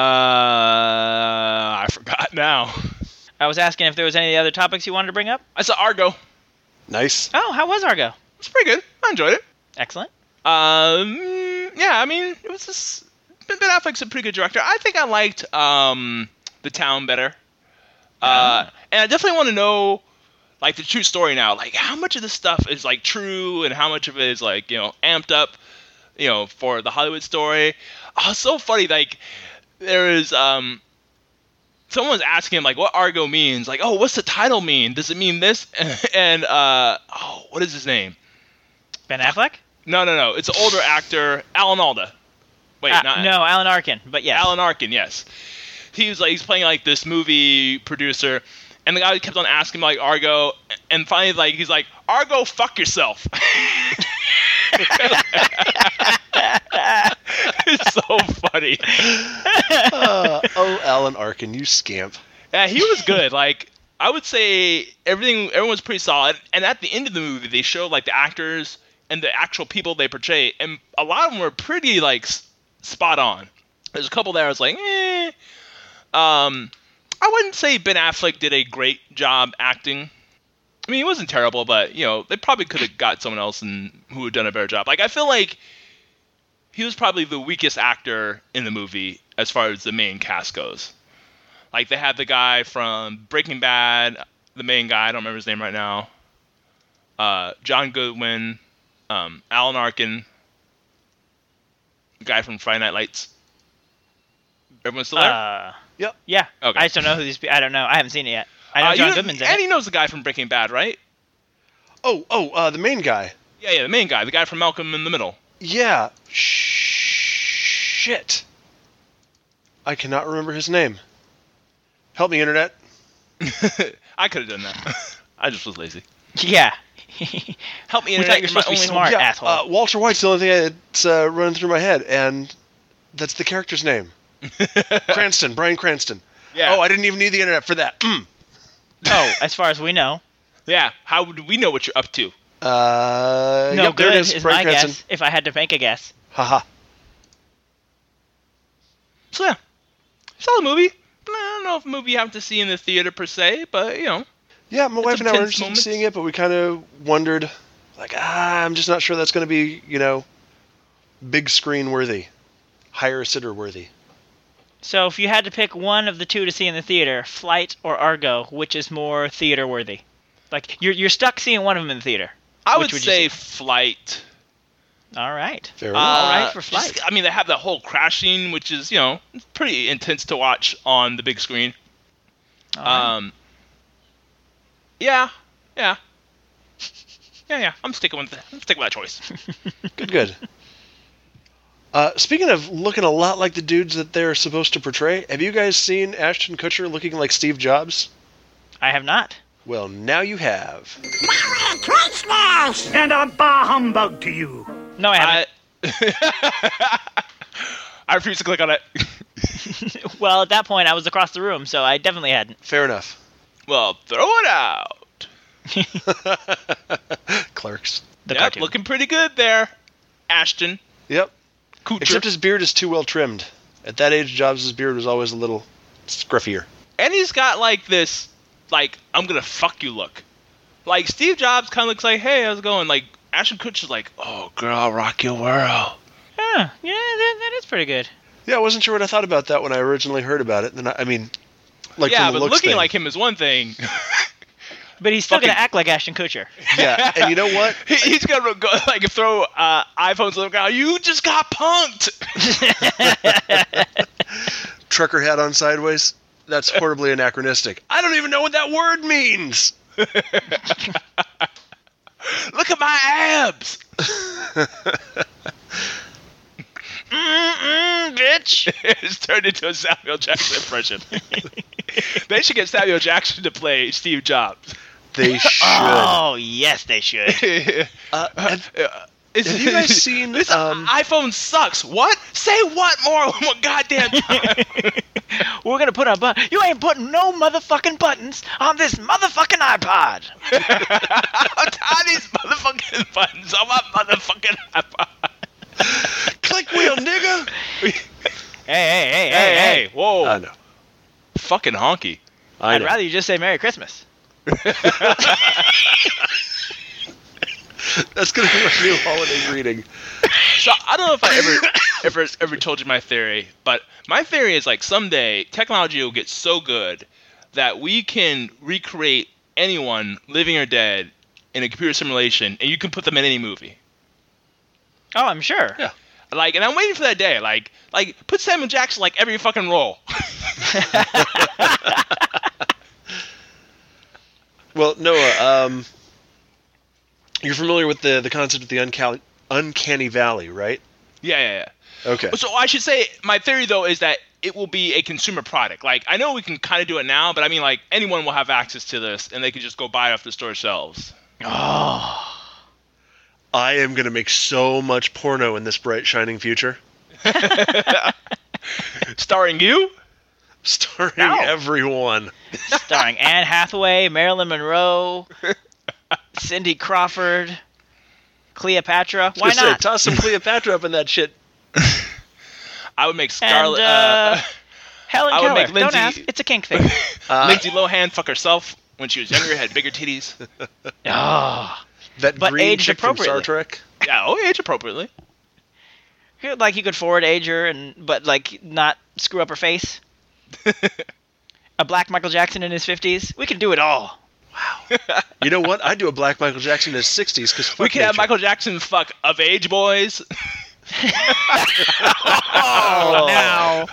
I forgot now. I was asking if there was any other topics you wanted to bring up. I saw Argo. Nice. Oh, how was Argo? It's pretty good. I enjoyed it. Excellent. Um, yeah, I mean, it was just Ben Affleck's a pretty good director. I think I liked um The Town better. Uh, and I definitely want to know like the true story now. Like how much of this stuff is like true and how much of it is like, you know, amped up, you know, for the Hollywood story. Oh, it's so funny. Like there is um someone was asking him like what Argo means. Like, oh, what's the title mean? Does it mean this? And uh oh, what is his name? Ben Affleck? No, no, no. It's an older actor, Alan Alda. Wait, Uh, not no, Alan Arkin, but yes. Alan Arkin, yes. He was like he's playing like this movie producer, and the guy kept on asking him like Argo, and finally like he's like Argo, fuck yourself. It's so funny. Uh, oh, Alan Arkin, you scamp. Yeah, he was good. Like I would say everything, everyone was pretty solid. And at the end of the movie, they showed like the actors and the actual people they portray, and a lot of them were pretty like s- spot on. There's a couple there I was like, eh. Um, I wouldn't say Ben Affleck did a great job acting. I mean, he wasn't terrible, but you know, they probably could have got someone else and who would have done a better job. Like I feel like he was probably the weakest actor in the movie as far as the main cast goes. Like they had the guy from Breaking Bad, the main guy, I don't remember his name right now. Uh, John Goodwin, um, Alan Arkin, the guy from Friday Night Lights. Everyone still there? Uh, Yep. yeah. Okay. I just don't know who these people. I don't know. I haven't seen it yet. I know Uh, John you know- Goodman's in and it. he knows the guy from Breaking Bad, right? Oh, oh, uh, the main guy. Yeah, yeah, the main guy, the guy from Malcolm in the Middle. Yeah. Shit. I cannot remember his name. Help me, Internet. I could have done that. I just was lazy. Yeah. Help me, We Internet. thought you were you're my supposed to be only smart, hope. yeah, asshole. uh, Walter White's the only thing that's uh, running through my head, and that's the character's name. Cranston, Bryan Cranston. Yeah. Oh, I didn't even need the Internet for that. Mm. Oh, as far as we know. Yeah. How would we know what you're up to? Uh, No yep, good there it is. is Bryan my Cranston. guess, if I had to make a guess. Haha. So yeah, solid movie. I don't know if a movie you have to see in the theater per se, but you know. Yeah, my It's wife and I were intense interested moments. in seeing it, but we kind of wondered, like, ah, I'm just not sure that's going to be, you know, big screen worthy, higher sitter worthy. So if you had to pick one of the two to see in the theater, Flight or Argo, which is more theater worthy? Like you're you're stuck seeing one of them in the theater. I Which would, would you say see? Flight. All right. Fair Uh, enough. All right for Flight. just- I mean, they have the whole crashing, which is you know it's pretty intense to watch on the big screen. All right. Um. Yeah, yeah, yeah, yeah. I'm sticking with I'm sticking with that choice. Good, good. Uh, speaking of looking a lot like the dudes that they're supposed to portray, have you guys seen Ashton Kutcher looking like Steve Jobs? I have not. Well, now you have. Merry Christmas! And a bah humbug to you. No, I haven't. I, I refuse to click on it. Well, at that point, I was across the room, so I definitely hadn't. Fair enough. Well, throw it out. Clerks. The Yep, cartoon. looking pretty good there, Ashton Yep. Kutcher. Except his beard is too well trimmed. At that age, Jobs' beard was always a little scruffier. And he's got like this, like I'm gonna fuck you look. Like Steve Jobs kind of looks like, hey, how's it going? Like Ashton Kutcher's like, "Oh, girl, I'll rock your world." Huh, yeah, that, that is pretty good. Yeah, I wasn't sure what I thought about that when I originally heard about it. And then I, I mean, like yeah, from the but looks looking thing. like him is one thing. But he's still Fucking- gonna act like Ashton Kutcher. Yeah, and you know what? He, he's gonna go like throw uh, iPhones to the ground. You just got punked. Trucker hat on sideways? That's horribly anachronistic. I don't even know what that word means! Look at my abs. Mm-mm, bitch. It's turned into a Samuel Jackson impression. They should get Samuel Jackson to play Steve Jobs. They should. Oh, yes, they should. Uh, have, Is, have you guys seen... This Um, iPhone sucks. What? Say what more one more goddamn time. We're gonna put a button. You ain't putting no motherfucking buttons on this motherfucking iPod. I'm tired of these motherfucking buttons on my motherfucking iPod. click wheel, nigga! Hey, hey, hey, hey, Hey, hey, hey. whoa. I know. Fucking honky. I I'd know. rather you just say Merry Christmas. That's going to be my new holiday greeting. So I don't know if I ever, ever, ever told you my theory, but my theory is like someday technology will get so good that we can recreate anyone, living or dead, in a computer simulation, and you can put them in any movie. Oh, I'm sure. Yeah. Like, and I'm waiting for that day. Like, like put Samuel Jackson like every fucking role. Well, Noah, um, you're familiar with the, the concept of the uncanny, uncanny valley, right? Yeah, yeah, yeah. Okay. So I should say, my theory though is that it will be a consumer product. Like, I know we can kind of do it now, but I mean, like, anyone will have access to this, and they can just go buy it off the store shelves. Oh. I am going to make so much porno in this bright, shining future. Starring you? Starring No. everyone. Starring Anne Hathaway, Marilyn Monroe, Cindy Crawford, Cleopatra. Why Just say, not? toss some Cleopatra up in that shit. I would make Scarlett. And, uh, uh, Helen I would Keller. make Don't Lindsay- ask. It's a kink thing. Uh, Lindsay Lohan fuck herself when she was younger, had bigger titties. Oh. That but green aged chick from Star appropriately. Trek. Yeah, oh, age appropriately. Like you could forward age her, and but like not screw up her face. A black Michael Jackson in his fifties. We can do it all. You know what? I'd do a black Michael Jackson in his sixties because We could have Michael Jackson fuck of age boys. Oh, now.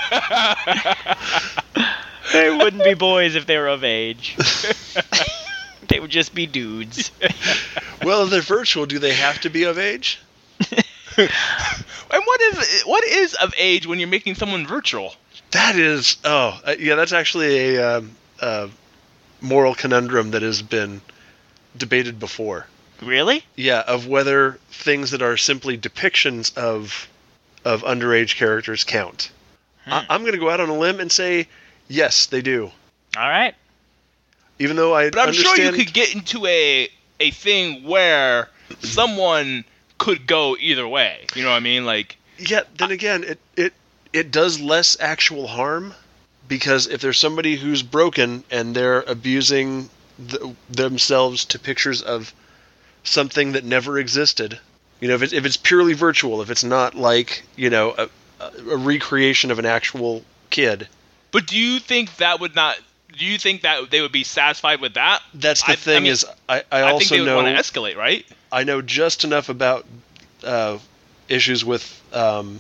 They wouldn't be boys if they were of age. They would just be dudes. Well, if they're virtual, do they have to be of age? And what is what is of age when you're making someone virtual? That is, oh, uh, yeah, that's actually a um, uh, moral conundrum that has been debated before. Really? Yeah, of whether things that are simply depictions of of underage characters count. Hmm. I- I'm going to go out on a limb and say, yes, they do. All right. Even though I But I'm understand... sure you could get into a a thing where someone could go either way. You know what I mean? Like, Yeah, then again, it, it, it does less actual harm, because if there's somebody who's broken and they're abusing the, themselves to pictures of something that never existed, you know, if it's, if it's purely virtual, if it's not like, you know, a, a recreation of an actual kid. but do you think that would not? Do you think that they would be satisfied with that? That's the I- I thing mean, is, I, I, I also think they would know... want to escalate, right? I know just enough about uh, issues with um,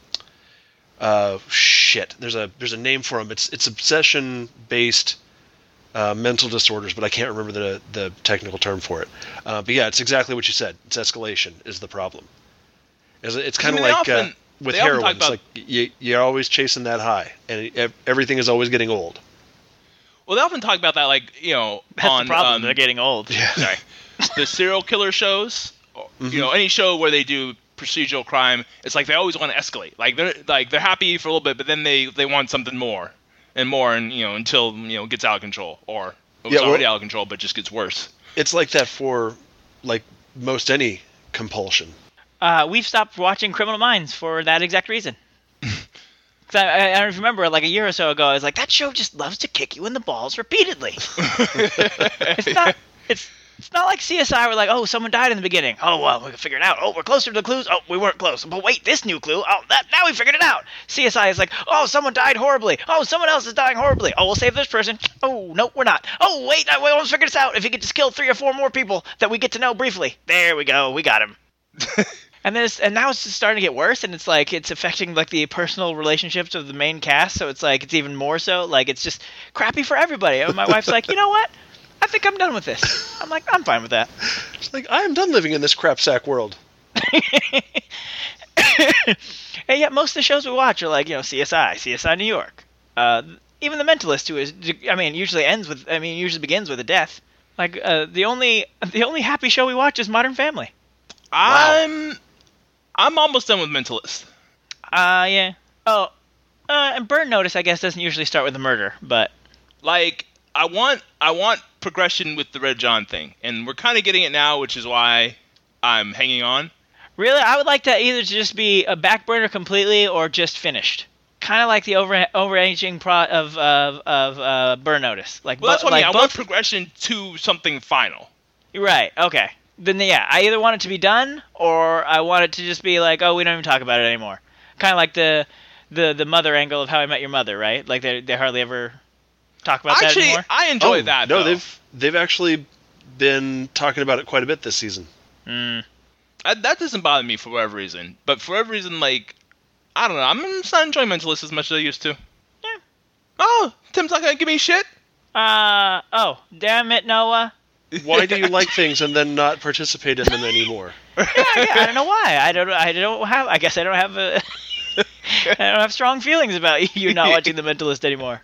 uh, shit. There's a there's a name for them. It's it's obsession based uh, mental disorders, but I can't remember the the technical term for it. Uh, but yeah, it's exactly what you said. It's escalation is the problem. It's, it's kind of I mean, they like often- uh, with they often heroin. talk It's about- like you, you're always chasing that high, and it, everything is always getting old. Well, they often talk about that, like, you know, That's on the problem. um, They're getting old. sorry, the serial killer shows. or, You know, any show where they do procedural crime, it's like they always want to escalate. Like they're like they're happy for a little bit, but then they they want something more and more, and you know, until you know it gets out of control, or it was Yeah, well- already out of control, but just gets worse. It's like that for like most any compulsion. Uh, we've stopped watching Criminal Minds for that exact reason. 'Cause I, I, I remember like a year or so ago, I was like, that show just loves to kick you in the balls repeatedly. It's not. It's It's not like C S I were like, oh, someone died in the beginning. Oh, well, we can figure it out. Oh, we're closer to the clues. Oh, we weren't close. But wait, this new clue. Oh, that now we figured it out. C S I is like, oh, someone died horribly. Oh, someone else is dying horribly. Oh, we'll save this person. Oh, no, we're not. Oh, wait, we almost figured this out. If you could just kill three or four more people that we get to know briefly. There we go. We got him. And then it's, and now it's just starting to get worse, and it's like it's affecting like the personal relationships of the main cast. So it's like it's even more so. Like it's just crappy for everybody. And my wife's like, you know what? I think I'm done with this. I'm like, I'm fine with that. It's like, I am done living in this crap sack world. And yet most of the shows we watch are like, you know, C S I, C S I New York. Uh, even The Mentalist, who is, I mean, usually ends with, I mean, usually begins with a death. Like, uh, the only, the only happy show we watch is Modern Family. I'm, wow. I'm almost done with Mentalist. Uh, yeah. Oh, uh, and Burn Notice, I guess, doesn't usually start with a murder, but... Like, I want, I want progression with the Red John thing, and we're kind of getting it now, which is why I'm hanging on. Really? I would like to either just be a back burner completely or just finished. Kind of like the over overaging pro of of of uh, Burn Notice. Like, well, that's bu- what like I mean. both... I want progression to something final. Right. Okay. Then yeah, I either want it to be done or I want it to just be like, oh, we don't even talk about it anymore. Kind of like the the the mother angle of How I Met Your Mother, right? Like they they hardly ever talk about actually, that anymore. I enjoy oh, that. No, though. they've they've actually been talking about it quite a bit this season. Mm. That, that doesn't bother me for whatever reason, but for whatever reason, like, I don't know, I'm just not enjoying Mentalist as much as I used to. Yeah. Oh, Tim's not gonna give me shit. Uh oh, damn it, Noah. Why do you like things and then not participate in them anymore? yeah, yeah, I don't know why. I don't. I don't have. I guess I don't have a. I don't have strong feelings about you not watching The Mentalist anymore.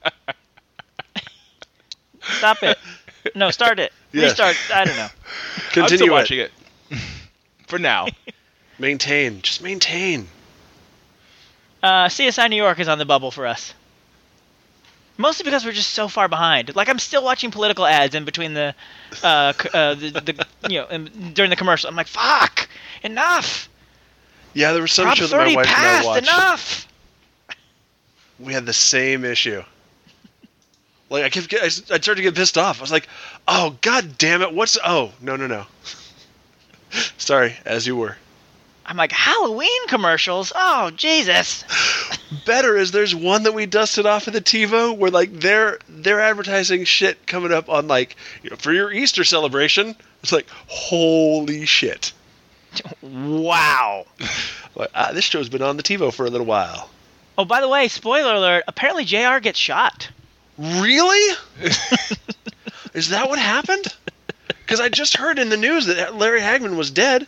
Stop it. No, start it. Yeah. Restart. I don't know. Continue I'm still it. watching it. For now. Maintain. Just maintain. Uh, C S I New York is on the bubble for us. Mostly because we're just so far behind. Like, I'm still watching political ads in between the, uh, c- uh the, the, you know, in, during the commercial. I'm like, fuck! Enough! Yeah, there was some Prop show that my thirty wife and I passed, watched. enough! We had the same issue. Like, I kept, get, I started to get pissed off. I was like, oh, god damn it, what's... Oh, no, no, no. Sorry, as you were. I'm like, Halloween commercials? Oh, Jesus. Better is there's one that we dusted off of the TiVo where, like, they're they're advertising shit coming up on, like, you know, for your Easter celebration. It's like, holy shit. Wow. Like, ah, this show's been on the TiVo for a little while. Oh, by the way, spoiler alert, apparently J R gets shot. Really? Is that what happened? Because I just heard in the news that Larry Hagman was dead.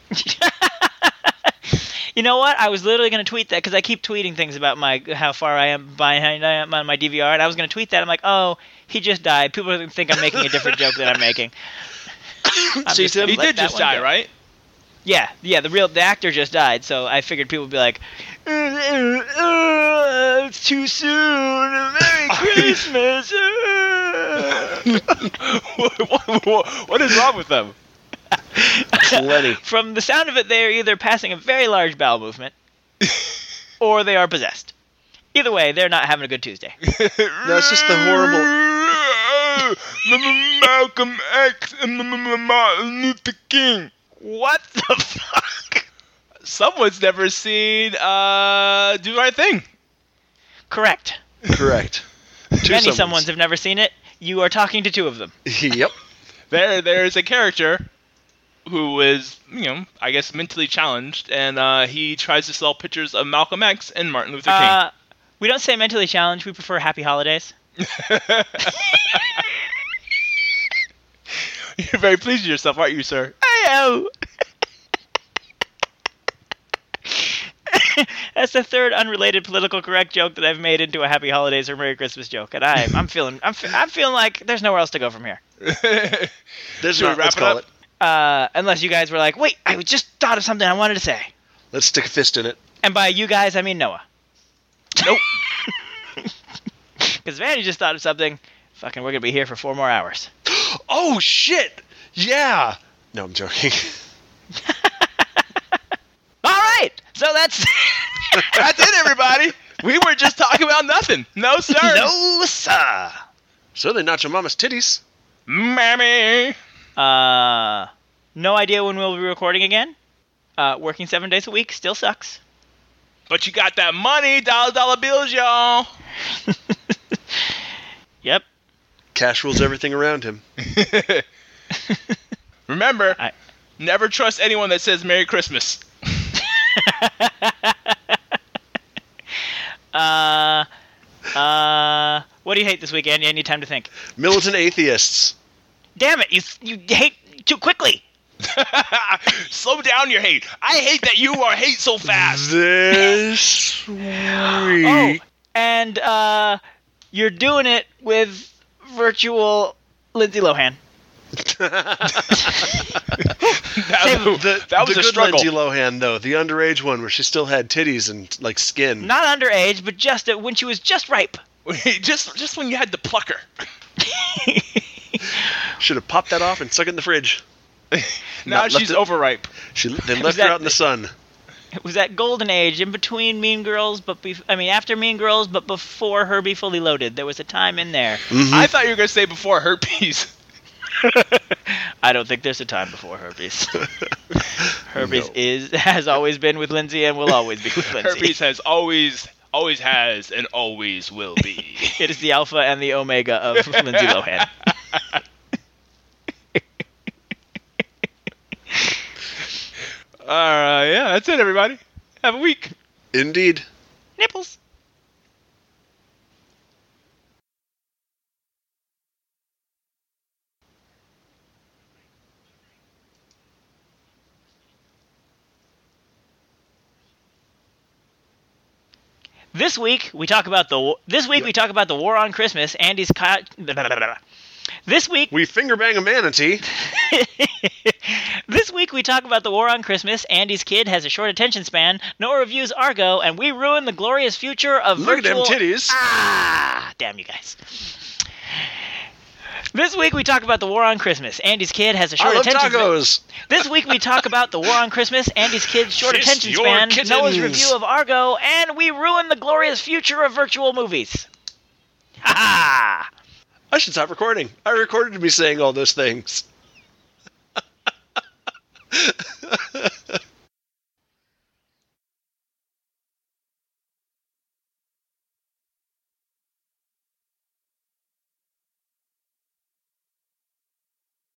You know what? I was literally going to tweet that because I keep tweeting things about my how far I am behind I am on my D V R, and I was going to tweet that. I'm like, oh, he just died. People are going to think I'm making a different joke than I'm making. I'm See, just Tim, gonna he let did that just one die, go. right? Yeah, yeah. The real the actor just died, so I figured people would be like, uh, uh, uh, "It's too soon. Merry Christmas." what, what, what, what is wrong with them? Plenty. From the sound of it, they are either passing a very large bowel movement, or they are possessed. Either way, they're not having a good Tuesday. That's just the horrible... Malcolm X and Martin Luther King. What the fuck? Someone's never seen uh, Do the Right Thing. Correct. Correct. Two Many someones. someones have never seen it. You are talking to two of them. Yep. There, there's a character who is, you know, I guess mentally challenged, and uh, he tries to sell pictures of Malcolm X and Martin Luther King. Uh, we don't say mentally challenged. We prefer happy holidays. You're very pleased with yourself, aren't you, sir? I am. That's the third unrelated political correct joke that I've made into a Happy Holidays or Merry Christmas joke, and I'm I'm feeling I'm I'm feeling like there's nowhere else to go from here. There's Should we not, wrap let's it call up? it. Uh, unless you guys were like, wait, I just thought of something I wanted to say. Let's stick a fist in it. And by you guys, I mean Noah. Nope. Because Vanny just thought of something. Fucking, we're gonna be here for four more hours. Oh shit! Yeah. No, I'm joking. All right, so that's That's it, everybody. We were just talking about nothing. No, sir. no sir. So they not your mama's titties. Mammy. Uh, no idea when we'll be recording again. Uh, working seven days a week still sucks. But you got that money, dollar dollar bills, y'all. Yep. Cash rules everything around him. Remember, I... never trust anyone that says Merry Christmas. uh, uh, what do you hate this week, Andy? I need time to think. Militant atheists. Damn it! You you hate too quickly. Slow down your hate. I hate that you are hate so fast. This week. Oh, and uh, you're doing it with virtual Lindsay Lohan. that, the, that was the a good struggle. Lindsay Lohan, though, the underage one where she still had titties and like skin. Not underage, but just uh, when she was just ripe. just, just when you had to pluck her. Should have popped that off and stuck it in the fridge. Now Not she's it, overripe. She, they left Was her that- out in the sun. It was that golden age in between Mean Girls, but bef- I mean after Mean Girls, but before Herbie Fully Loaded. There was a time in there. Mm-hmm. I thought you were going to say before herpes. I don't think there's a time before herpes. Herpes No. is has always been with Lindsay and will always be with Lindsay. Herpes has always, always has, and always will be. It is the alpha and the omega of Lindsay Lohan. All right, yeah, that's it, everybody. Have a week. Indeed. Nipples. This week we talk about the this week we talk about the war on Christmas. Andy's co- This week We finger bang a manatee. This week we talk about the war on Christmas. Andy's kid has a short attention span. Noah reviews Argo, and we ruin the glorious future of Look virtual. at them titties. Ah, damn you guys. This week we talk about the war on Christmas. Andy's kid has a short I love attention tacos. span. This week we talk about the war on Christmas. Andy's kid's short Kiss attention your span. kittens. Noah's review of Argo, and we ruin the glorious future of virtual movies. Ha ha! I should stop recording. I recorded me saying all those things.